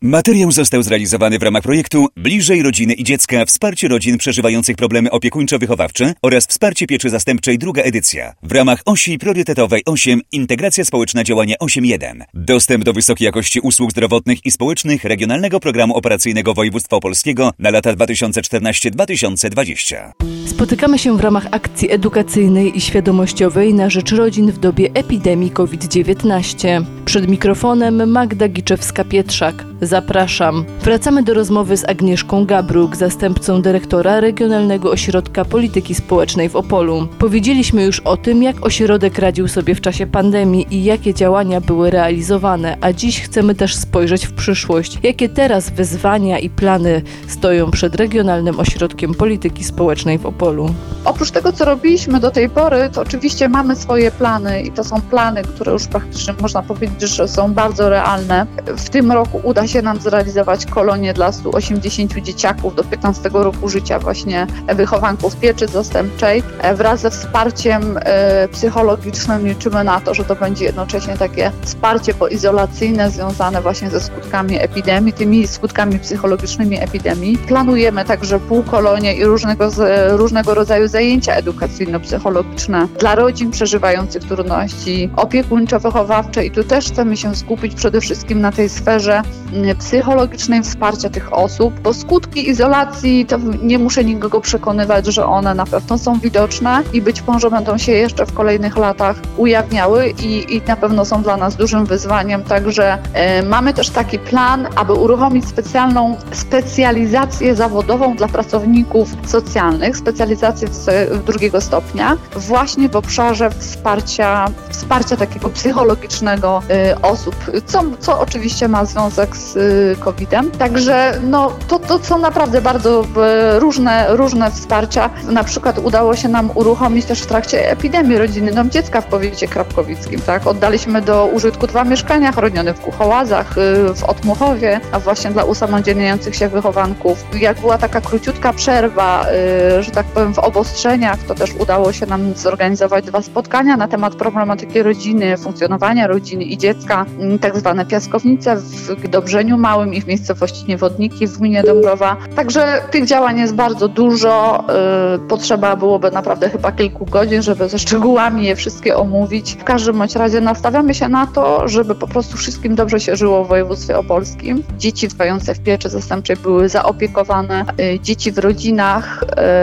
Materiał został zrealizowany w ramach projektu Bliżej rodziny i dziecka, wsparcie rodzin przeżywających problemy opiekuńczo-wychowawcze oraz wsparcie pieczy zastępczej, druga edycja. W ramach osi priorytetowej 8 Integracja społeczna, działanie 8.1. Dostęp do wysokiej jakości usług zdrowotnych i społecznych Regionalnego Programu Operacyjnego Województwa Opolskiego na lata 2014-2020. Spotykamy się w ramach akcji edukacyjnej i świadomościowej na rzecz rodzin w dobie epidemii COVID-19. Przed mikrofonem Magda Giczewska-Pietrzak. Zapraszam. Wracamy do rozmowy z Agnieszką Gabruk, zastępcą dyrektora Regionalnego Ośrodka Polityki Społecznej w Opolu. Powiedzieliśmy już o tym, jak ośrodek radził sobie w czasie pandemii i jakie działania były realizowane, a dziś chcemy też spojrzeć w przyszłość. Jakie teraz wyzwania i plany stoją przed Regionalnym Ośrodkiem Polityki Społecznej w Opolu? Oprócz tego, co robiliśmy do tej pory, to oczywiście mamy swoje plany i to są plany, które już praktycznie można powiedzieć, że są bardzo realne. W tym roku uda się nam zrealizować kolonię dla 180 dzieciaków do 15 roku życia, właśnie wychowanków pieczy zastępczej. Wraz ze wsparciem psychologicznym liczymy na to, że to będzie jednocześnie takie wsparcie poizolacyjne związane właśnie ze skutkami epidemii, tymi skutkami psychologicznymi epidemii. Planujemy także półkolonie i różnego rodzaju zajęcia edukacyjno-psychologiczne dla rodzin przeżywających trudności opiekuńczo-wychowawcze i tu też chcemy się skupić przede wszystkim na tej sferze psychologicznej wsparcia tych osób, bo skutki izolacji to nie muszę nikogo przekonywać, że one na pewno są widoczne i być może będą się jeszcze w kolejnych latach ujawniały i na pewno są dla nas dużym wyzwaniem, także mamy też taki plan, aby uruchomić specjalną specjalizację zawodową dla pracowników socjalnych, specjalizację drugiego stopnia, właśnie w obszarze wsparcia takiego psychologicznego osób, co oczywiście ma związek z COVID-em. Także to są naprawdę bardzo różne wsparcia. Na przykład udało się nam uruchomić też w trakcie epidemii Rodzinny Dom Dziecka w powiecie krapkowickim. Tak? Oddaliśmy do użytku 2 mieszkania chronione w Kuchołazach, w Otmuchowie, a właśnie dla usamodzielniających się wychowanków. Jak była taka króciutka przerwa, że tak powiem, w obostrzeniach, to też udało się nam zorganizować 2 spotkania na temat problematyki rodziny, funkcjonowania rodziny i dziecka, tak zwane piaskownice w Dobrzeniu Małym i w miejscowości Niewodniki w gminie Dąbrowa. Także tych działań jest bardzo dużo. Potrzeba byłoby naprawdę chyba kilku godzin, żeby ze szczegółami je wszystkie omówić. W każdym bądź razie nastawiamy się na to, żeby po prostu wszystkim dobrze się żyło w województwie opolskim. Dzieci trwające w pieczy zastępczej były zaopiekowane, dzieci w rodzinach,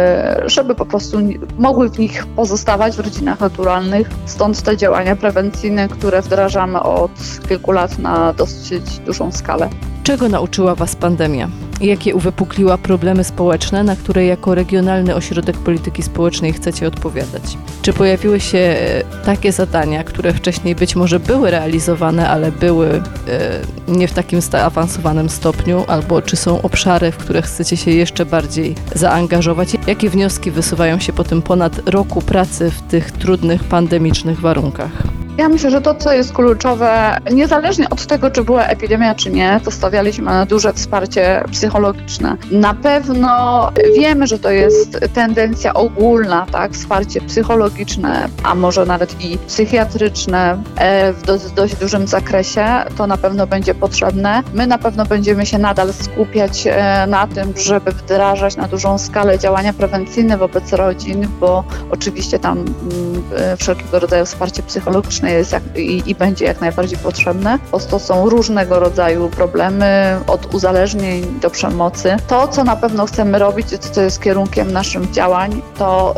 żeby po prostu mogły w nich pozostawać w rodzinach naturalnych. Stąd te działania prewencyjne, które wdrażamy od kilku lat na dosyć dużą skalę. Czego nauczyła Was pandemia? Jakie uwypukliła problemy społeczne, na które jako Regionalny Ośrodek Polityki Społecznej chcecie odpowiadać? Czy pojawiły się takie zadania, które wcześniej być może były realizowane, ale były nie w takim zaawansowanym stopniu, albo czy są obszary, w które chcecie się jeszcze bardziej zaangażować? Jakie wnioski wysuwają się po tym ponad roku pracy w tych trudnych, pandemicznych warunkach? Ja myślę, że to, co jest kluczowe, niezależnie od tego, czy była epidemia, czy nie, to stawialiśmy na duże wsparcie psychologiczne. Na pewno wiemy, że to jest tendencja ogólna, tak, wsparcie psychologiczne, a może nawet i psychiatryczne w dość dużym zakresie. To na pewno będzie potrzebne. My na pewno będziemy się nadal skupiać na tym, żeby wdrażać na dużą skalę działania prewencyjne wobec rodzin, bo oczywiście tam wszelkiego rodzaju wsparcie psychologiczne jest i będzie jak najbardziej potrzebne. To są różnego rodzaju problemy, od uzależnień do przemocy. To, co na pewno chcemy robić, co jest kierunkiem naszych działań, to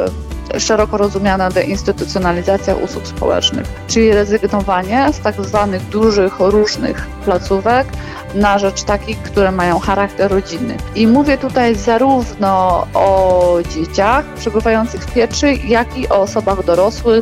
szeroko rozumiana deinstytucjonalizacja usług społecznych, czyli rezygnowanie z tak zwanych dużych, różnych placówek na rzecz takich, które mają charakter rodzinny. I mówię tutaj zarówno o dzieciach przebywających w pieczy, jak i o osobach dorosłych,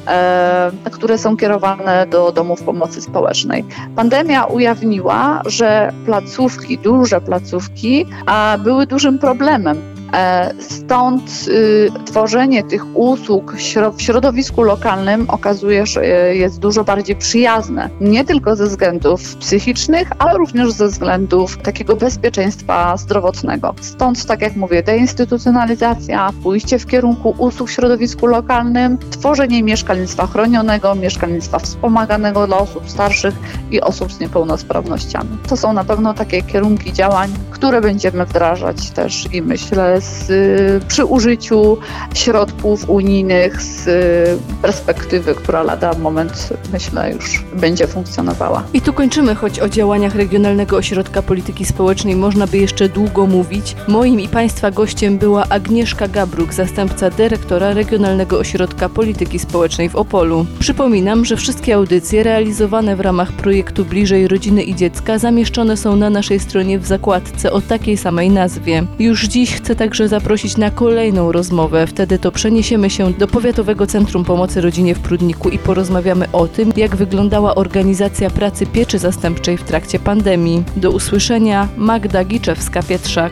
które są kierowane do domów pomocy społecznej. Pandemia ujawniła, że placówki, duże placówki, były dużym problemem. Stąd tworzenie tych usług w środowisku lokalnym okazuje, że jest dużo bardziej przyjazne. Nie tylko ze względów psychicznych, ale również ze względów takiego bezpieczeństwa zdrowotnego. Stąd, tak jak mówię, deinstytucjonalizacja, pójście w kierunku usług w środowisku lokalnym, tworzenie mieszkalnictwa chronionego, mieszkalnictwa wspomaganego dla osób starszych i osób z niepełnosprawnościami. To są na pewno takie kierunki działań, które będziemy wdrażać też i myślę przy użyciu środków unijnych z perspektywy, która lada moment, myślę, już będzie funkcjonowała. I tu kończymy, choć o działaniach Regionalnego Ośrodka Polityki Społecznej można by jeszcze długo mówić. Moim i Państwa gościem była Agnieszka Gabruk, zastępca dyrektora Regionalnego Ośrodka Polityki Społecznej w Opolu. Przypominam, że wszystkie audycje realizowane w ramach projektu Bliżej Rodziny i Dziecka zamieszczone są na naszej stronie w zakładce o takiej samej nazwie. Już dziś chcę także zaprosić na kolejną rozmowę. Wtedy to przeniesiemy się do Powiatowego Centrum Pomocy Rodzinie w Prudniku i porozmawiamy o tym, jak wyglądała organizacja pracy pieczy zastępczej w trakcie pandemii. Do usłyszenia, Magda Giczewska-Pietrzak.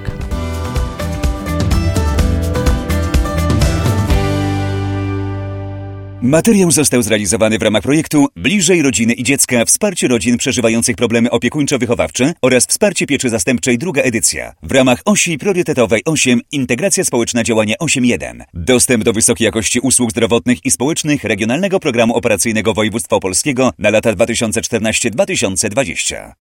Materiał został zrealizowany w ramach projektu Bliżej Rodziny i Dziecka – Wsparcie rodzin przeżywających problemy opiekuńczo-wychowawcze oraz Wsparcie pieczy zastępczej druga edycja. W ramach osi priorytetowej 8 Integracja społeczna działanie 8.1. Dostęp do wysokiej jakości usług zdrowotnych i społecznych Regionalnego Programu Operacyjnego Województwa Opolskiego na lata 2014-2020.